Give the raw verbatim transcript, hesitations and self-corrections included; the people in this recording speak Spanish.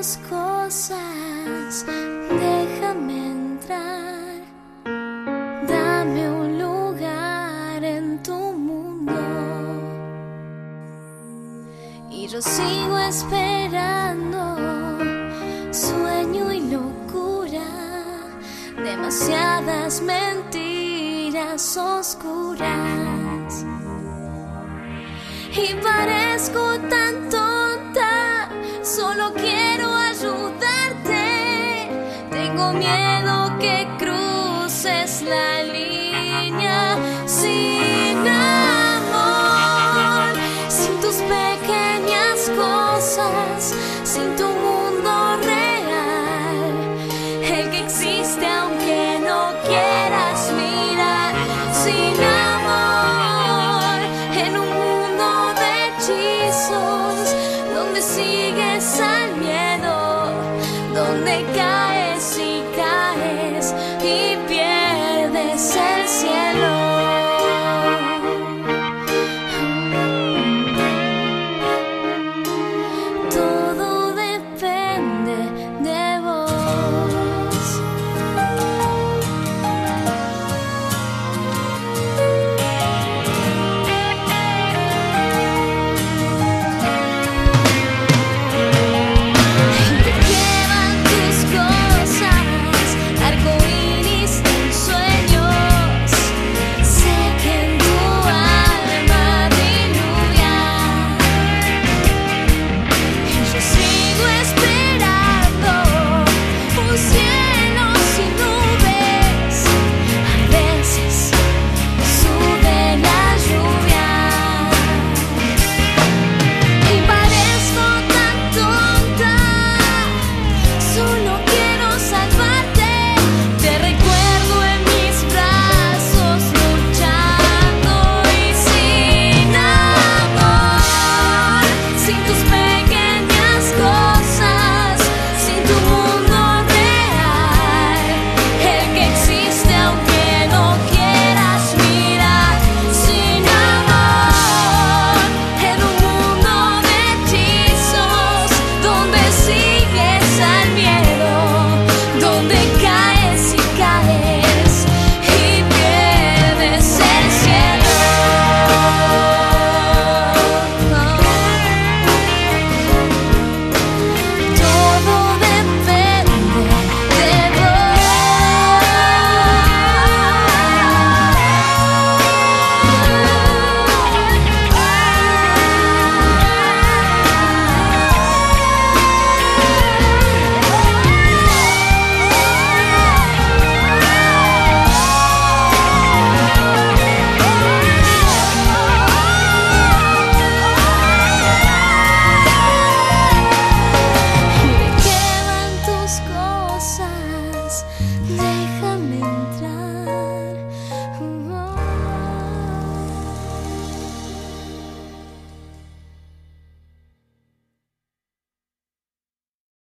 tus cosas, déjame entrar, dame un lugar en tu mundo. Y yo sigo esperando, sueño y locura, demasiadas mentiras oscuras. Y parezco tan tonta, solo quiero ayudarte. Tengo miedo que cruces la línea sin amor, sin tus pecados.